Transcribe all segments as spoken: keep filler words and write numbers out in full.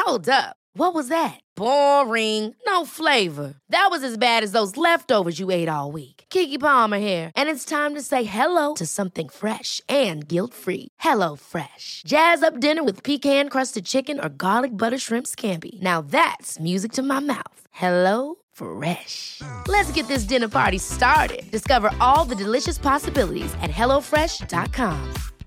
Hold up. What was that? Boring. No flavor. That was as bad as those leftovers you ate all week. Keke Palmer here, and it's time to say hello to something fresh and guilt-free. Hello Fresh. Jazz up dinner with pecan-crusted chicken or garlic butter shrimp scampi. Now that's music to my mouth. Hello Fresh. Let's get this dinner party started. Discover all the delicious possibilities at hello fresh dot com.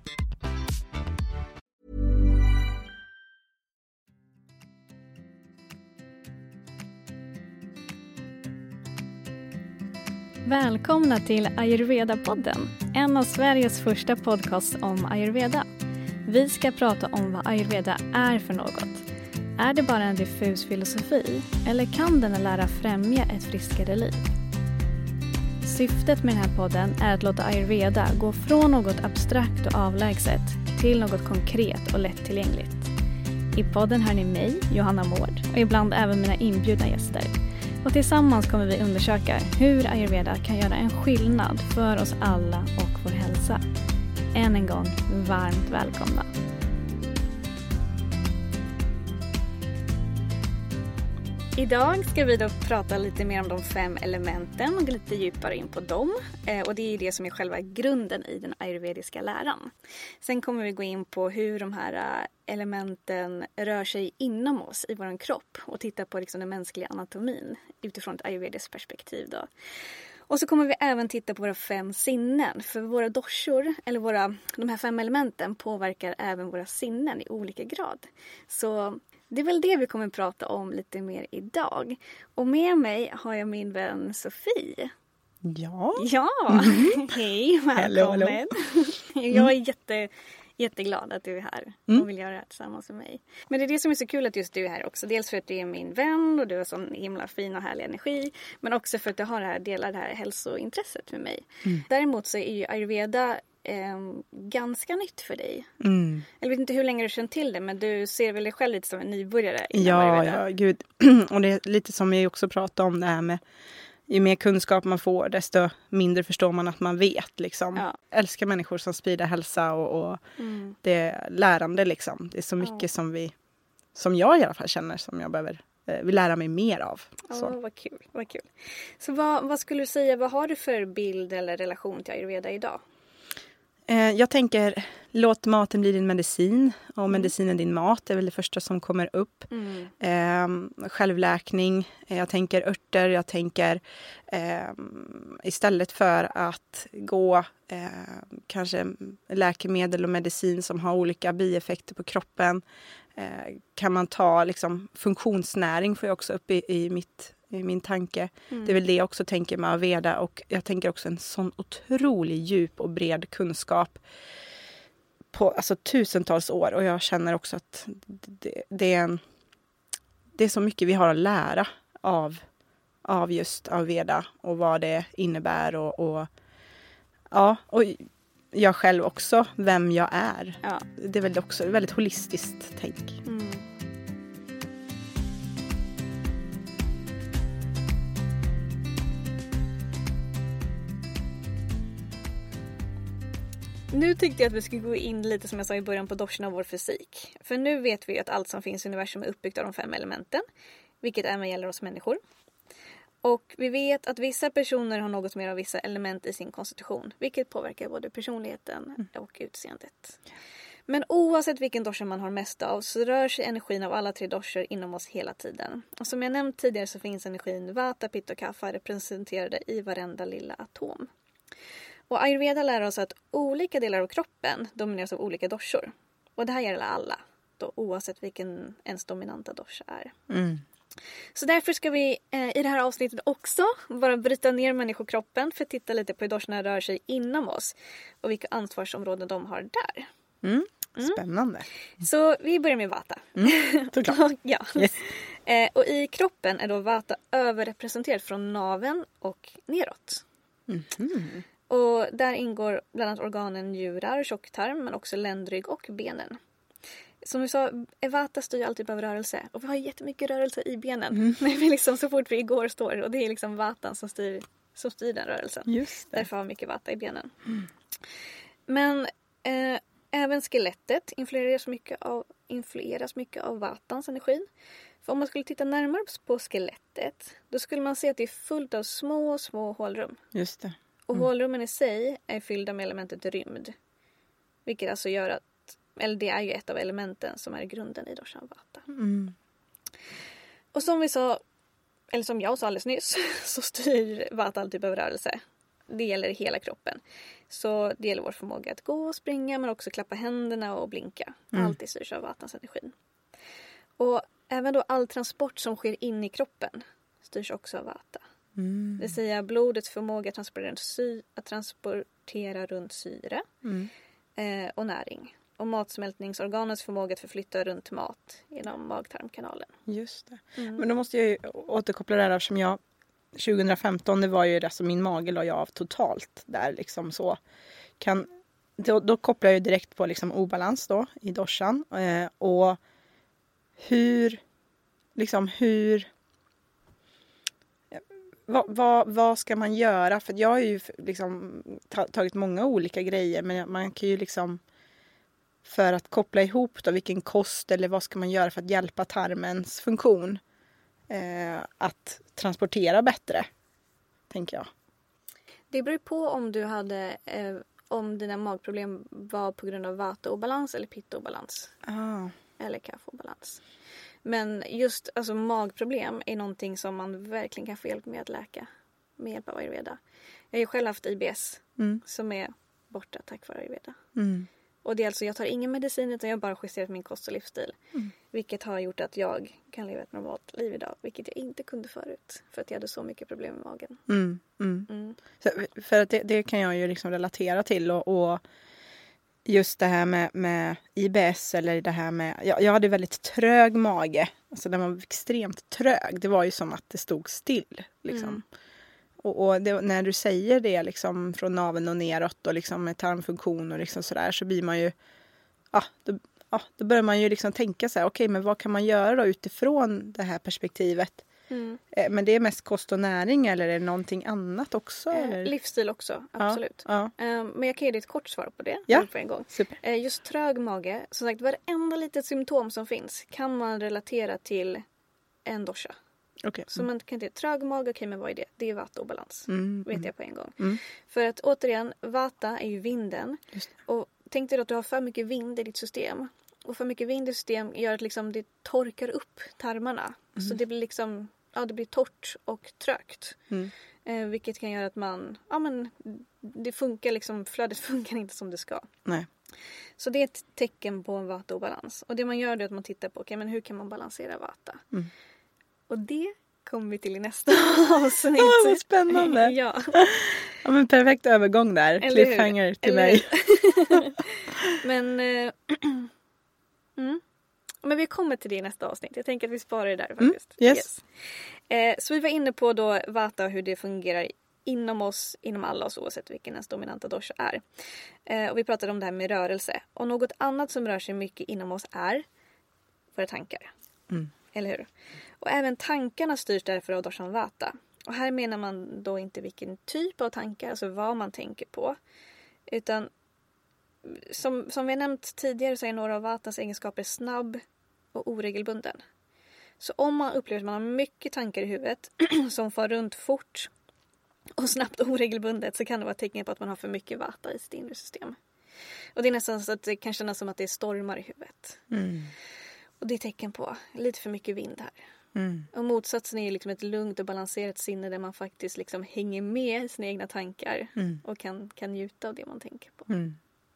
Välkomna till Ayurveda-podden, en av Sveriges första podcasts om Ayurveda. Vi ska prata om vad Ayurveda är för något. Är det bara en diffus filosofi eller kan den lära främja ett friskare liv? Syftet med den här podden är att låta Ayurveda gå från något abstrakt och avlägset till något konkret och lättillgängligt. I podden hör ni mig, Johanna Mård, och ibland även mina inbjudna gäster. Och tillsammans kommer vi undersöka hur Ayurveda kan göra en skillnad för oss alla och vår hälsa. Än en gång, varmt välkomna. Idag ska vi då prata lite mer om de fem elementen och gå lite djupare in på dem. Och det är det som är själva grunden i den ayurvediska läran. Sen kommer vi gå in på hur de här elementen rör sig inom oss i vår kropp och titta på liksom den mänskliga anatomin utifrån ett ayurvediskt perspektiv då. Och så kommer vi även titta på våra fem sinnen. För våra doshor, eller våra, de här fem elementen, påverkar även våra sinnen i olika grad. Så det är väl det vi kommer att prata om lite mer idag. Och med mig har jag min vän Sofie. Ja. Ja, mm. Hej, välkommen. Hello, hello. Jag är jätte, jätteglad att du är här mm. och vill göra det här tillsammans med mig. Men det är det som är så kul att just du är här också. Dels för att du är min vän och du har sån himla fin och härlig energi. Men också för att du har det här, delar det här hälsointresset med mig. Mm. Däremot så är ju Ayurveda Eh, ganska nytt för dig. Mm. Jag vet inte hur länge du känt till det, men du ser väl dig själv lite som en nybörjare? Ja, ja, gud. Och det är lite som vi också pratade om det här med ju mer kunskap man får, desto mindre förstår man att man vet. Liksom. Ja. Älskar människor som sprider hälsa och, och mm. det är lärande. Liksom. Det är så mycket ja. som vi, som jag i alla fall känner, som jag behöver eh, vill lära mig mer av. Ja, så. Vad kul, vad kul. Så vad, vad skulle du säga, vad har du för bild eller relation till Ayurveda idag? Jag tänker, låt maten bli din medicin och mm. medicinen din mat är väl det första som kommer upp. Mm. Eh, självläkning, jag tänker örter, jag tänker eh, istället för att gå eh, kanske läkemedel och medicin som har olika bieffekter på kroppen. Eh, kan man ta liksom, funktionsnäring får jag också upp i, i mitt i min tanke. Mm. Det är väl det jag också tänker med Ayurveda, och jag tänker också en sån otrolig djup och bred kunskap på alltså tusentals år, och jag känner också att det, det, är, en, det är så mycket vi har att lära av, av just Ayurveda och vad det innebär och, och ja, och jag själv också, vem jag är. Ja. Det är väl också ett väldigt holistiskt tänk. Mm. Nu tyckte jag att vi skulle gå in lite, som jag sa i början, på doshorna av vår fysik. För nu vet vi att allt som finns i universum är uppbyggt av de fem elementen. Vilket även gäller oss människor. Och vi vet att vissa personer har något mer av vissa element i sin konstitution. Vilket påverkar både personligheten och utseendet. Men oavsett vilken dosha man har mest av så rör sig energin av alla tre doshor inom oss hela tiden. Och som jag nämnt tidigare så finns energin vata, pitta och kapha representerade i varenda lilla atom. Och Ayurveda lär oss att olika delar av kroppen domineras av olika doshor. Och det här gäller alla, då, oavsett vilken ens dominanta dosha är. Mm. Så därför ska vi eh, i det här avsnittet också bara bryta ner människokroppen för att titta lite på hur doshorna rör sig inom oss. Och vilka ansvarsområden de har där. Mm. Spännande. Mm. Så vi börjar med vata. Mm, såklart. Ja. Yes. Eh, och i kroppen är då vata överrepresenterat från naveln och neråt. Mm. Och där ingår bland annat organen njurar, tjocktarm, men också ländrygg och benen. Som vi sa, vata styr alltid av rörelse. Och vi har jättemycket rörelse i benen. Mm. När vi liksom, så fort vi går står. Och det är liksom vatan som styr, som styr den rörelsen. Just det. Därför har vi mycket vata i benen. Mm. Men eh, Även skelettet influeras mycket av, influeras mycket av vatans energi. För om man skulle titta närmare på skelettet, då skulle man se att det är fullt av små, små hålrum. Just det. Och hålrummen i sig är fyllda med elementet rymd. Vilket alltså gör att, eller det är ju ett av elementen som är grunden i doshan vata. Mm. Och som vi sa, eller som jag sa alldeles nyss, så styr vata all typ av rörelse. Det gäller hela kroppen. Så det gäller vår förmåga att gå och springa, men också klappa händerna och blinka. Mm. Allt styrs av vatans energi. Och även då all transport som sker in i kroppen styrs också av vata. Mm. Det vill säga blodets förmåga att transportera, sy- att transportera runt syre Mm. eh, och näring. Och matsmältningsorganets förmåga att förflytta runt mat genom mag-tarmkanalen. Just det. Mm. Men då måste jag ju återkoppla det här eftersom jag tjugo femton, det var ju det som min mage la jag av totalt där liksom så. Kan, då, då kopplar jag ju direkt på liksom obalans då i doshan eh, och hur liksom hur vad, vad, vad ska man göra? För jag har ju liksom tagit många olika grejer, men man kan ju liksom för att koppla ihop då vilken kost eller vad ska man göra för att hjälpa tarmens funktion eh, att transportera bättre, tänker jag. Det beror på om du hade eh, om dina magproblem var på grund av vata-obalans eller pitta-obalans. Ah. Eller kaffe-obalans. Men just alltså, magproblem är någonting som man verkligen kan få hjälp med att läka. Med hjälp av ayurveda. Jag har ju själv haft I B S Mm. som är borta tack vare ayurveda. Mm. Och det är alltså, jag tar ingen medicin utan jag har bara justerat min kost och livsstil. Mm. Vilket har gjort att jag kan leva ett normalt liv idag. Vilket jag inte kunde förut. För att jag hade så mycket problem med magen. Mm. Mm. Mm. Så, för att det, det kan jag ju liksom relatera till och, och just det här med, med I B S eller det här med, jag, jag hade väldigt trög mage, alltså den var extremt trög, det var ju som att det stod still liksom. Mm. Och, och det, när du säger det liksom från naveln och neråt och liksom med tarmfunktion och liksom sådär, så blir man ju, ja, då, ja, då börjar man ju liksom tänka så här, okej, okay, men vad kan man göra då utifrån det här perspektivet? Mm. Men det är mest kost och näring eller är det någonting annat också? Eh, eller? livsstil också, absolut. Ja, ja. Eh, men jag kan ge dig ett kort svar på det. Ja. För en gång. Super. Eh, just trög mage, som sagt, varenda litet symptom som finns kan man relatera till en dosha. Okay. Så man kan inte trög mage, okej, okay, men vad är det? Det är vata-obalans, Mm, vet mm. jag på en gång. Mm. För att återigen, vata är ju vinden. Just det. Och tänk dig då att du har för mycket vind i ditt system. Och för mycket vind i system gör att liksom det torkar upp tarmarna. Mm. Så det blir liksom, ja, det blir torrt och trögt. Mm. Eh, vilket kan göra att man, ja men det funkar liksom, flödet funkar inte som det ska. Nej. Så det är ett tecken på en vata-obalans. Och det man gör är att man tittar på, okay, men hur kan man balansera vata? Mm. Och det kommer vi till i nästa avsnitt. Åh, vad spännande. Ja. Ja, men perfekt övergång där. Eller Cliffhanger hur? till Eller mig. men, eh, mm. men vi kommer till det i nästa avsnitt. Jag tänker att vi sparar det där faktiskt. Mm, yes. Yes. Eh, så vi var inne på då vata och hur det fungerar inom oss, inom alla oss, oavsett vilken ens dominanta dosha är. Eh, och vi pratade om det här med rörelse. Och något annat som rör sig mycket inom oss är våra tankar. Mm. Eller hur? Och även tankarna styrs därför av doshan vata. Och här menar man då inte vilken typ av tankar, alltså vad man tänker på. Utan som, som vi har nämnt tidigare så är några av vatans egenskaper snabb och oregelbunden. Så om man upplever att man har mycket tankar i huvudet som far runt fort och snabbt och oregelbundet, så kan det vara ett tecken på att man har för mycket vata i sitt inre system. Och det är nästan så att det kan kännas som att det är stormar i huvudet. Mm. Och det är tecken på lite för mycket vind här. Mm. Och motsatsen är ju liksom ett lugnt och balanserat sinne där man faktiskt liksom hänger med i sina egna tankar. Mm. Och kan, kan njuta av det man tänker på. Mm.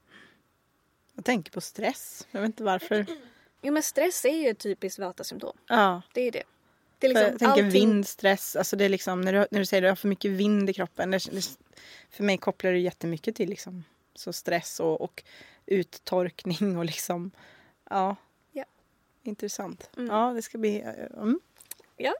Jag tänker på stress. Jag vet inte varför. Jo, men stress är ju ett typiskt vata-symptom. Ja. Det är det. Det är För liksom jag tänker allting... vind, stress. Alltså det är liksom, när, du, när du säger att du har för mycket vind i kroppen. Det, det, för mig kopplar det jättemycket till liksom, så stress och, och uttorkning och liksom, ja. Ja. Intressant. Mm. Ja, det ska bli... Mm. Ja.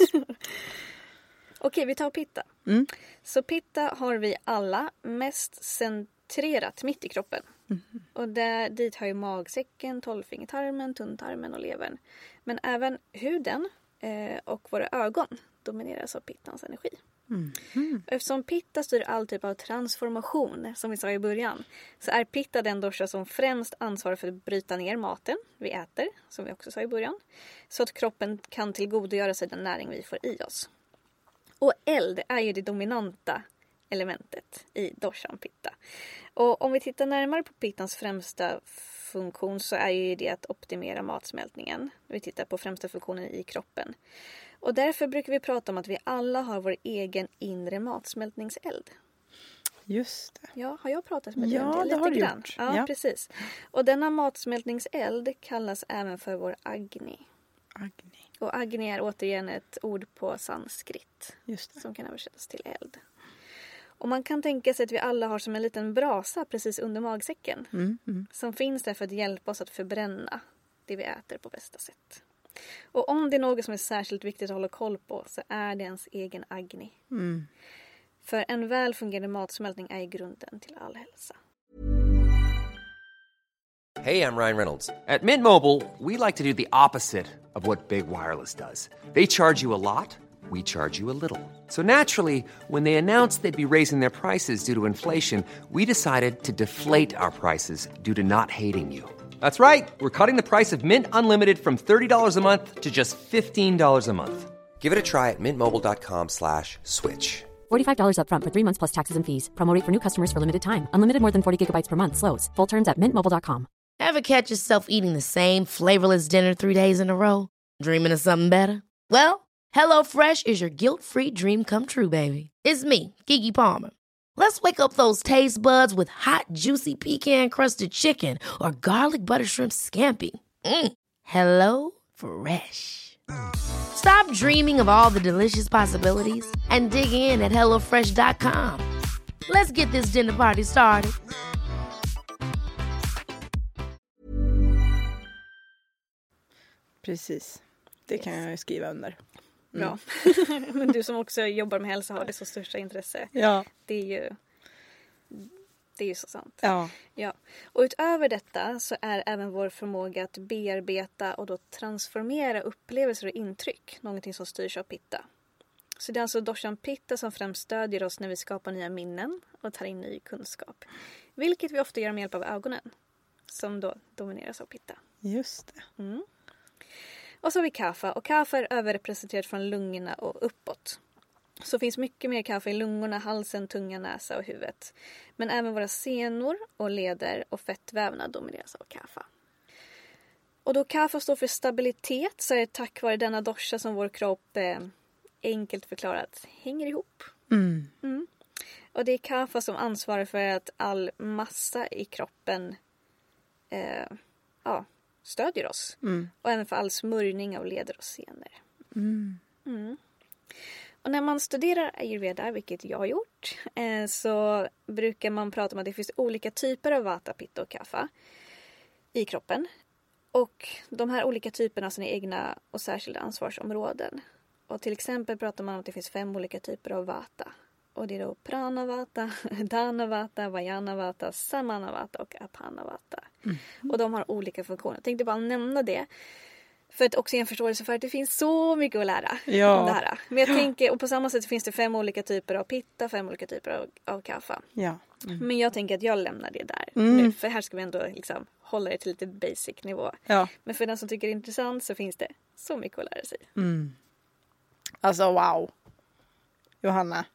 Okej, vi tar pitta. Mm. Så pitta har vi alla mest centrerat mitt i kroppen. Mm. Och där, dit har ju magsäcken, tolvfingertarmen, tunntarmen och levern. Men även huden eh, och våra ögon domineras av pittans energi. Mm. Mm. Eftersom pitta styr all typ av transformation, som vi sa i början, så är pitta den dosha som främst ansvarar för att bryta ner maten vi äter, som vi också sa i början, så att kroppen kan tillgodogöra sig den näring vi får i oss. Och eld är ju det dominanta elementet i doshan pitta. Och om vi tittar närmare på pittans främsta funktion så är ju det att optimera matsmältningen. Vi tittar på främsta funktionen i kroppen. Och därför brukar vi prata om att vi alla har vår egen inre matsmältningseld. Just det. Ja, har jag pratat med dig ja, om det? Lite det har du grann. gjort. Ja, ja, precis. Och denna matsmältningseld kallas även för vår agni. Agni. Och agni är återigen ett ord på sanskrit. Just det. Som kan översättas till eld. Och man kan tänka sig att vi alla har som en liten brasa precis under magsäcken. Mm, mm. Som finns där för att hjälpa oss att förbränna det vi äter på bästa sätt. Och om det är något som är särskilt viktigt att hålla koll på så är det ens egen agni. Mm. För en väl fungerande matsmältning är grunden till all hälsa. Hey, I'm Ryan Reynolds. At Mint Mobile, we like to do the opposite of what Big Wireless does. They charge you a lot, we charge you a little. So naturally, when they announced they'd be raising their prices due to inflation, we decided to deflate our prices due to not hating you. That's right. We're cutting the price of Mint Unlimited from thirty dollars a month to just fifteen dollars a month. Give it a try at mintmobile.com slash switch. forty-five dollars up front for three months plus taxes and fees. Promo rate for new customers for limited time. Unlimited more than forty gigabytes per month slows. Full terms at mint mobile dot com. Ever catch yourself eating the same flavorless dinner three days in a row? Dreaming of something better? Well, HelloFresh is your guilt-free dream come true, baby. It's me, Keke Palmer. Let's wake up those taste buds with hot, juicy pecan-crusted chicken or garlic butter shrimp scampi. Mm. Hello Fresh. Stop dreaming of all the delicious possibilities and dig in at hello fresh dot com. Let's get this dinner party started. Precis. Det kan jag skriva under. Mm. Bra. Men du som också jobbar med hälsa har det så största intresse. Ja. Det är ju, det är ju så sant. Ja. Ja. Och utöver detta så är även vår förmåga att bearbeta och då transformera upplevelser och intryck någonting som styrs av pitta. Så det är alltså doshan pitta som främst stödjer oss när vi skapar nya minnen och tar in ny kunskap. Vilket vi ofta gör med hjälp av ögonen. Som då domineras av pitta. Just det. Mm. Och så har vi kaffa. Och kaffa är överrepresenterat från lungorna och uppåt. Så finns mycket mer kaffa i lungorna, halsen, tunga, näsa och huvudet. Men även våra senor och leder och fettvävnad domineras av kaffa. Och då kaffa står för stabilitet så är det tack vare denna dosha som vår kropp eh, enkelt förklarat hänger ihop. Mm. Mm. Och det är kaffa som ansvarar för att all massa i kroppen eh, ja, stödjer oss. Mm. Och även för all smörjning av leder och senor. Mm. Mm. Och när man studerar ayurveda, vilket jag har gjort, eh, så brukar man prata om att det finns olika typer av vata, pitta och kapha i kroppen. Och de här olika typerna har sina egna och särskilda ansvarsområden. Och till exempel pratar man om att det finns fem olika typer av vata. Och det är då pranavata, dhanavata, vayanavata, samanavata och apanavata. Mm. Och de har olika funktioner. Jag tänkte bara nämna det. För att också ge en förståelse för att det finns så mycket att lära ja. om det här. Men jag tänker, och på samma sätt finns det fem olika typer av pitta, fem olika typer av, av kapha. Ja. Mm. Men jag tänker att jag lämnar det där mm. nu. För här ska vi ändå liksom hålla det till lite basic nivå. Ja. Men för den som tycker det är intressant så finns det så mycket att lära sig. Mm. Alltså wow. Johanna.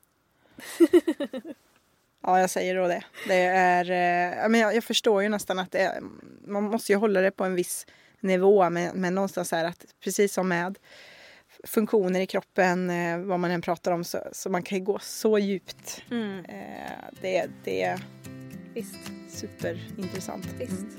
Ja, jag säger då det. Det är, eh, men jag, jag förstår ju nästan att det är, man måste ju hålla det på en viss nivå. Men, men någonstans är att precis som med funktioner i kroppen, eh, vad man än pratar om, så, så man kan ju gå så djupt. Mm. Eh, det, det är Visst. superintressant. Visst. Mm.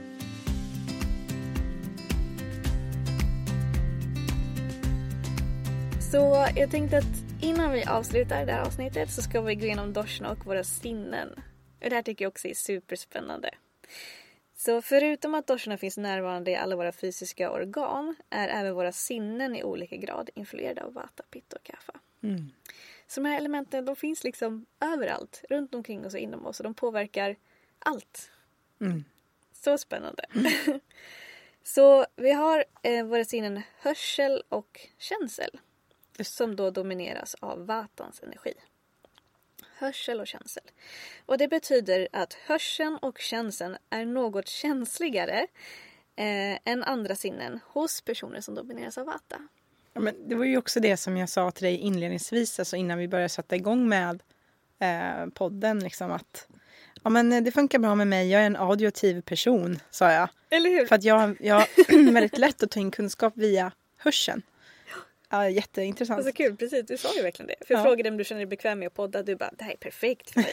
Så jag tänkte att innan vi avslutar det här avsnittet så ska vi gå igenom doshana och våra sinnen. Och det här tycker jag också är superspännande. Så förutom att doshana finns närvarande i alla våra fysiska organ är även våra sinnen i olika grad influerade av vata, pitta och kapha. Mm. Så de här elementen, de finns liksom överallt, runt omkring oss och inom oss. Och de påverkar allt. Mm. Så spännande. Mm. Så vi har eh, våra sinnen hörsel och känsel. som då domineras av vatans energi. Hörsel och känsel. Och det betyder att hörseln och känseln är något känsligare eh, än andra sinnen hos personer som domineras av vata. Ja, men det var ju också det som jag sa till dig inledningsvis, alltså innan vi började sätta igång med eh, podden, liksom att ja, men det funkar bra med mig, jag är en auditiv person, sa jag. Eller hur? För att jag, jag har väldigt lätt att ta in kunskap via hörseln. Ja, jätteintressant. Det är så kul, precis, du sa ju verkligen det. För jag ja. frågade om du känner dig bekväm med att podda, du bara, det här är perfekt för mig.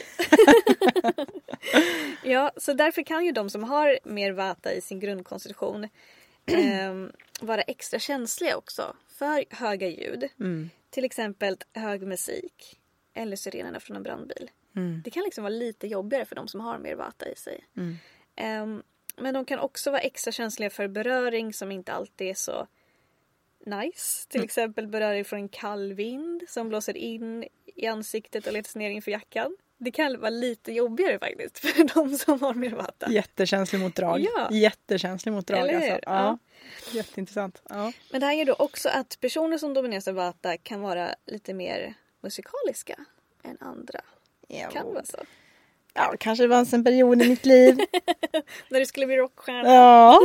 Ja, så därför kan ju de som har mer vata i sin grundkonstitution eh, vara extra känsliga också för höga ljud. Mm. Till exempel hög musik eller sirenerna från en brandbil. Mm. Det kan liksom vara lite jobbigare för de som har mer vata i sig. Mm. Um, men de kan också vara extra känsliga för beröring som inte alltid är så nice. Till mm. exempel beröring från en kall vind som blåser in i ansiktet och letar ner inför jackan. Det kan vara lite jobbigare faktiskt för de som har mer vata. Jättekänslig mot drag. Ja. Jättekänslig mot drag. Eller hur? Alltså. Ja. Ja. Jätteintressant. Ja. Men det här är då också att personer som domineras av vata kan vara lite mer musikaliska än andra. Ja. Kan det vara så? Ja, kanske det var en period i mitt liv. När du skulle bli rockstjärna. Ja.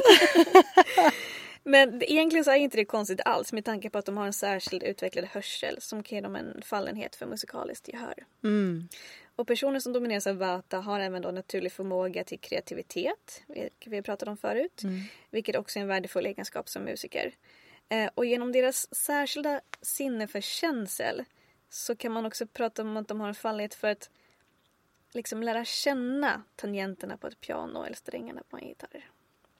Men egentligen så är inte det konstigt alls med tanke på att de har en särskild utvecklad hörsel som kan ge dem en fallenhet för musikaliskt gehör. Mm. Och personer som domineras av vata har även då naturlig förmåga till kreativitet, vilket vi har pratat om förut, mm. vilket också är en värdefull egenskap som musiker. Eh, och genom deras särskilda sinne för känsel så kan man också prata om att de har en fallenhet för att liksom lära känna tangenterna på ett piano eller strängarna på en gitarr.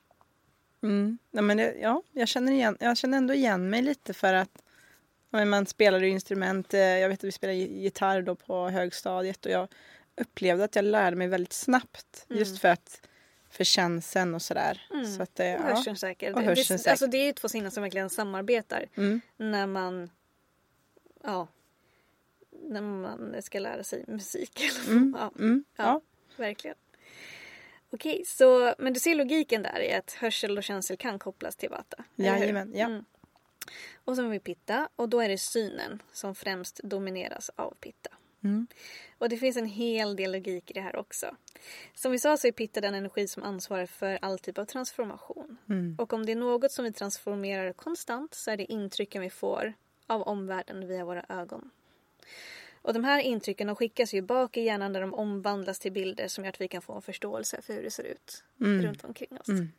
Mm. Ja, men det, ja, jag känner igen, jag känner ändå igen mig lite för att man spelar instrument. Jag vet att vi spelar gitarr då på högstadiet och jag upplevde att jag lärde mig väldigt snabbt mm. just för att för känseln och sådär. Mm. Så att det, och ja. hörseln säkert. Och hörseln det, alltså det är ju två sinnen som verkligen samarbetar mm. när man ja när man ska lära sig musik. Mm. ja. Mm. Ja, ja, verkligen. Okej, så men du ser logiken där i att hörsel och känsel kan kopplas till vata. Jajamän, ja. Mm. Och så har vi pitta och då är det synen som främst domineras av pitta. Mm. Och det finns en hel del logik i det här också. Som vi sa så är pitta den energi som ansvarar för all typ av transformation. Mm. Och om det är något som vi transformerar konstant så är det intrycken vi får av omvärlden via våra ögon. Och de här intrycken de skickas ju bak i hjärnan där de omvandlas till bilder som gör att vi kan få en förståelse för hur det ser ut mm. runt omkring oss. Mm.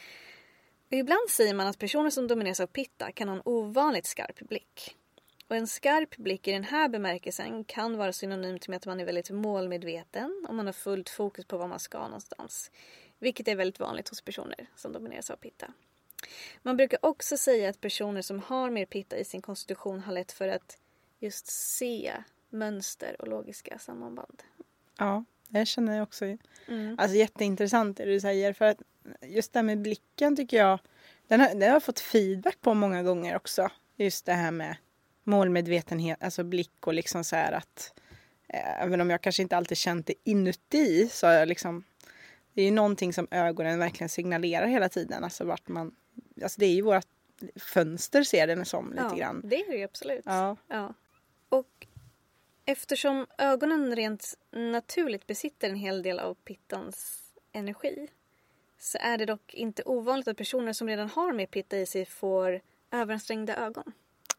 Och ibland säger man att personer som domineras av pitta kan ha en ovanligt skarp blick. Och en skarp blick i den här bemärkelsen kan vara synonymt med att man är väldigt målmedveten och man har fullt fokus på vad man ska någonstans. Vilket är väldigt vanligt hos personer som domineras av pitta. Man brukar också säga att personer som har mer pitta i sin konstitution har lätt för att just se mönster och logiska sammanband. Ja, det känner jag också. Mm. Alltså jätteintressant det du säger. För att just det här med blicken tycker jag, den har, den har jag fått feedback på många gånger också. Just det här med målmedvetenhet, alltså blick och liksom så här att eh, även om jag kanske inte alltid känt det inuti så har jag liksom, det är ju någonting som ögonen verkligen signalerar hela tiden. Alltså vart man, alltså det är ju våra fönster ser den som lite ja, grann. Det är det ju absolut. Ja. ja. Och eftersom ögonen rent naturligt besitter en hel del av pittans energi så är det dock inte ovanligt att personer som redan har mer pitta i sig får överansträngda ögon.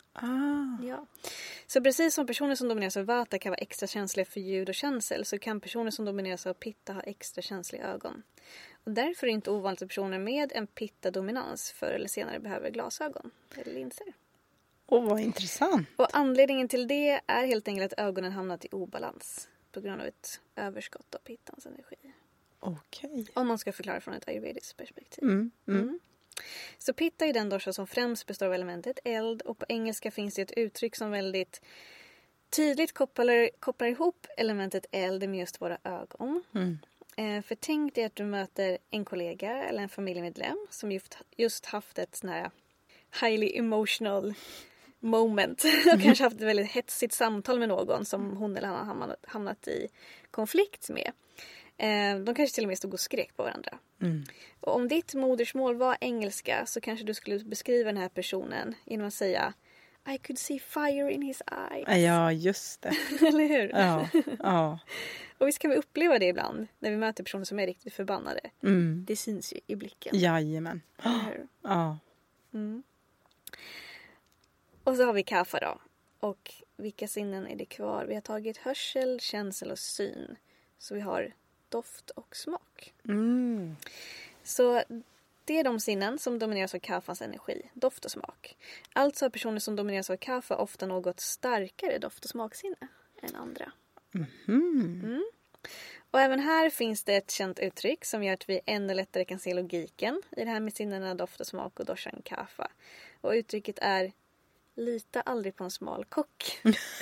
Ah. Ja. Så precis som personer som domineras av vata kan vara extra känsliga för ljud och känsel så kan personer som domineras av pitta ha extra känsliga ögon. Och därför är det inte ovanligt att personer med en pitta-dominans förr eller senare behöver glasögon eller linser. Åh, oh, vad intressant. Och anledningen till det är helt enkelt att ögonen hamnat i obalans på grund av ett överskott av pittans energi. Okej. Okay. Om man ska förklara från ett ayurvediskt perspektiv. Mm, mm. Mm. Så pitta är den dosha som främst består av elementet eld och på engelska finns det ett uttryck som väldigt tydligt kopplar, kopplar ihop elementet eld med just våra ögon. Mm. Eh, för tänk dig att du möter en kollega eller en familjemedlem som just, just haft ett sån här highly emotional moment och mm. kanske haft ett väldigt hetsigt samtal med någon som hon eller han har hamnat, hamnat i konflikt med. Eh, de kanske till och med stod och skrek på varandra. Mm. Och om ditt modersmål var engelska så kanske du skulle beskriva den här personen genom att säga I could see fire in his eyes. Ja, just det. Eller hur? Ja, ja. Och visst kan vi uppleva det ibland när vi möter personer som är riktigt förbannade. Mm. Det syns ju i blicken. Jajamän. Eller hur? Ja. Mm. Och så har vi kaffa då. Och vilka sinnen är det kvar? Vi har tagit hörsel, känsel och syn. Så vi har doft och smak. Mm. Så det är de sinnen som domineras av kaffans energi, doft och smak. Alltså har personer som domineras av kaffa ofta något starkare doft- och smaksinne än andra. Mm. Mm. Och även här finns det ett känt uttryck som gör att vi ännu lättare kan se logiken i det här med sinnena doft och smak och doshan kaffa. Och uttrycket är: lita aldrig på en smal kock.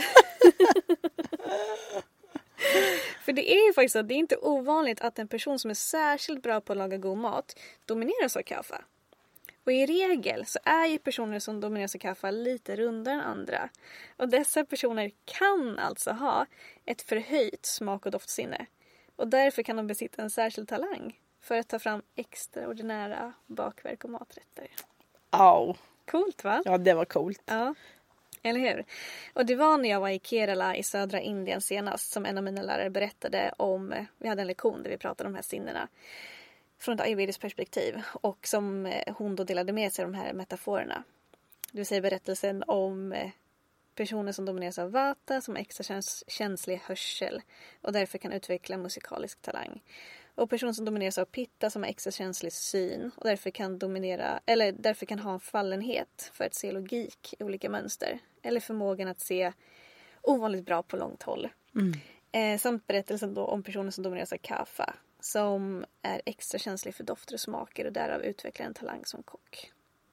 För det är ju faktiskt så att det är inte ovanligt att en person som är särskilt bra på att laga god mat domineras av kaffa. Och i regel så är ju personer som domineras av kaffa lite rundare än andra. Och dessa personer kan alltså ha ett förhöjt smak- och doftsinne. Och därför kan de besitta en särskild talang för att ta fram extraordinära bakverk och maträtter. Au. Coolt, va? Ja, det var coolt. Ja, eller hur? Och det var när jag var i Kerala i södra Indien senast som en av mina lärare berättade om, vi hade en lektion där vi pratade om de här sinnena från ett ayurvediskt perspektiv, och som hon då delade med sig av de här metaforerna. Det vill säga berättelsen om personer som domineras av vata, som har extra känslig hörsel och därför kan utveckla musikalisk talang. Och personer som domineras av pitta, som har extra känslig syn och därför kan dominera, eller därför kan ha en fallenhet för att se logik i olika mönster. Eller förmågan att se ovanligt bra på långt håll. Mm. Eh, samt berättelsen då om personer som domineras av kapha, som är extra känslig för dofter och smaker och därav utvecklar en talang som kock.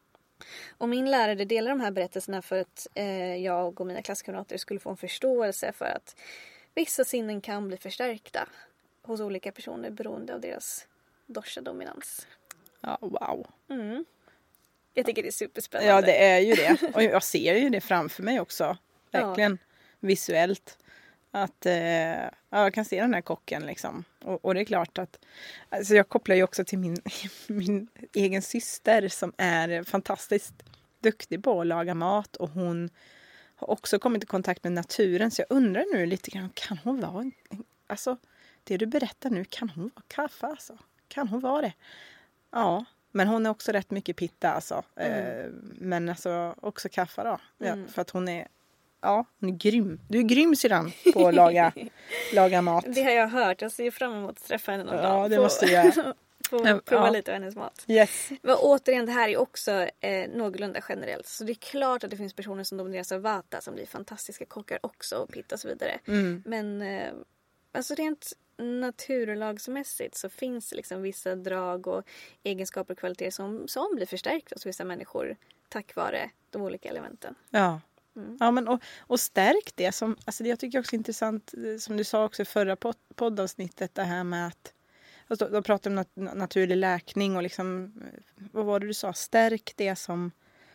Och min lärare delar de här berättelserna för att eh, jag och mina klasskamrater skulle få en förståelse för att vissa sinnen kan bli förstärkta hos olika personer beroende av deras dosha-dominans. Ja, wow. Mm. Jag tycker det är superspännande. Ja, det är ju det. Och jag ser ju det framför mig också. Verkligen. Ja. Visuellt. Att eh, ja, jag kan se den här kocken liksom. Och, och det är klart att alltså jag kopplar ju också till min, min egen syster som är fantastiskt duktig på att laga mat. Och hon har också kommit i kontakt med naturen. Så jag undrar nu lite grann, kan hon vara en, alltså det du berättar nu, kan hon vara kaffe alltså? Kan hon vara det? Ja, men hon är också rätt mycket pitta alltså. Mm. Eh, men alltså också kaffe då. Mm. Ja, för att hon är, ja, hon är grym. Du är grym sedan på att laga, laga mat. Det har jag hört. Jag ser fram emot att träffa henne någon ja, dag. Ja, det på, måste jag göra. Få prova ja. lite av hennes mat. Yes. Men återigen, det här är också eh, någorlunda generellt. Så det är klart att det finns personer som domineras av vata som blir fantastiska kockar också, och pitta och så vidare. Mm. Men eh, alltså rent naturlagsmässigt så finns det liksom vissa drag och egenskaper och kvaliteter som, som blir förstärkta hos vissa människor tack vare de olika elementen. Ja, mm. ja men och, och stärk det. Som, alltså det jag tycker också är intressant, som du sa också i förra poddavsnittet, det här med att alltså, då pratar om nat- naturlig läkning och liksom, vad var det du sa? Stärk det som,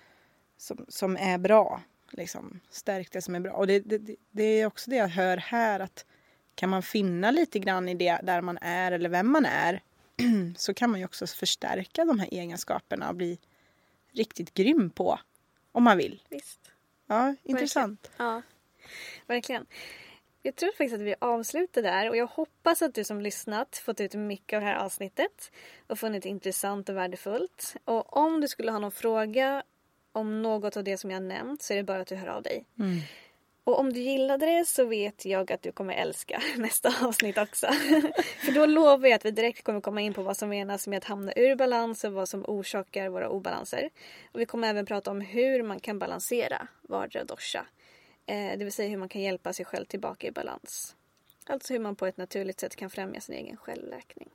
som, som är bra. Liksom. Stärk det som är bra. Och det, det, det är också det jag hör här, att kan man finna lite grann i det där man är eller vem man är, så kan man ju också förstärka de här egenskaperna och bli riktigt grym på, om man vill. Visst. Ja, intressant. Verkligen. Ja, verkligen. Jag tror faktiskt att vi avslutar där, och jag hoppas att du som lyssnat fått ut mycket av det här avsnittet och funnit det intressant och värdefullt. Och om du skulle ha någon fråga om något av det som jag nämnt, så är det bara att du hör av dig. Mm. Och om du gillade det så vet jag att du kommer älska nästa avsnitt också. För då lovar jag att vi direkt kommer komma in på vad som menas med att hamna ur balans och vad som orsakar våra obalanser. Och vi kommer även prata om hur man kan balansera vardera dosha. Eh, det vill säga hur man kan hjälpa sig själv tillbaka i balans. Alltså hur man på ett naturligt sätt kan främja sin egen självläkning.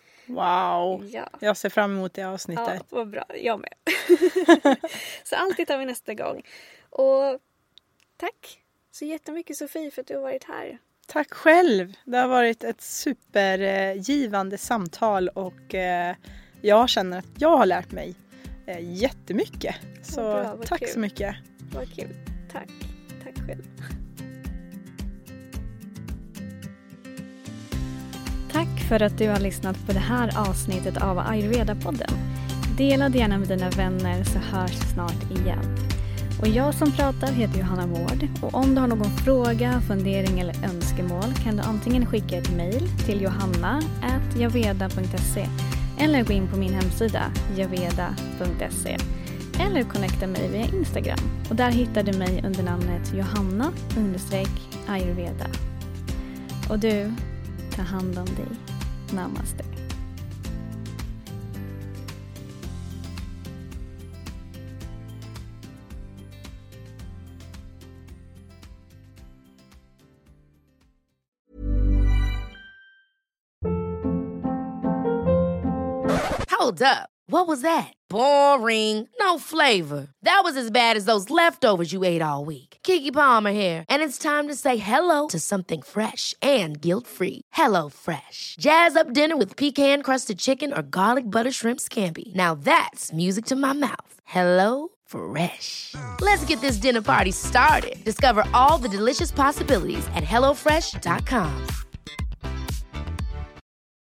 Wow, ja. Jag ser fram emot det avsnittet. Ja, vad bra, jag med. Så alltid tar vi nästa gång. Och tack så jättemycket Sofie för att du har varit här. Tack själv. Det har varit ett supergivande samtal och eh, jag känner att jag har lärt mig eh, jättemycket. Så bra, tack kul. Så mycket. Vad kul. Tack. Tack själv. Tack för att du har lyssnat på det här avsnittet av Ayurveda-podden. Dela det gärna med dina vänner så hörs snart igen. Och jag som pratar heter Johanna Mård. Och om du har någon fråga, fundering eller önskemål kan du antingen skicka ett mejl till johanna at javeda punkt se eller gå in på min hemsida javeda punkt se eller connecta mig via Instagram. Och där hittar du mig under namnet Johanna understreck Ayurveda. Och du, ta hand om dig. Namaste. Hold up. What was that? Boring. No flavor. That was as bad as those leftovers you ate all week. Keke Palmer here, and it's time to say hello to something fresh and guilt-free. Hello Fresh. Jazz up dinner with pecan-crusted chicken or garlic butter shrimp scampi. Now that's music to my mouth. Hello Fresh. Let's get this dinner party started. Discover all the delicious possibilities at hello fresh dot com.